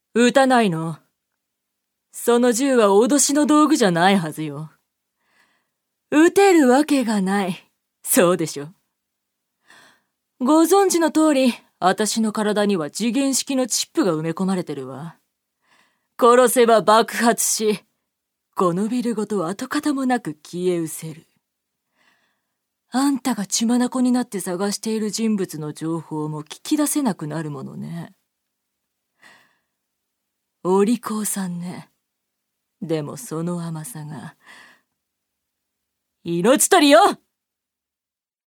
撃たないの？その銃は脅しの道具じゃないはずよ。撃てるわけがない。そうでしょ。ご存知の通り、私の体には時限式のチップが埋め込まれてるわ。殺せば爆発し、このビルごと跡形もなく消え失せる。あんたが血眼になって探している人物の情報も聞き出せなくなるものね。お利口さんね。でもその甘さが。命取りよ！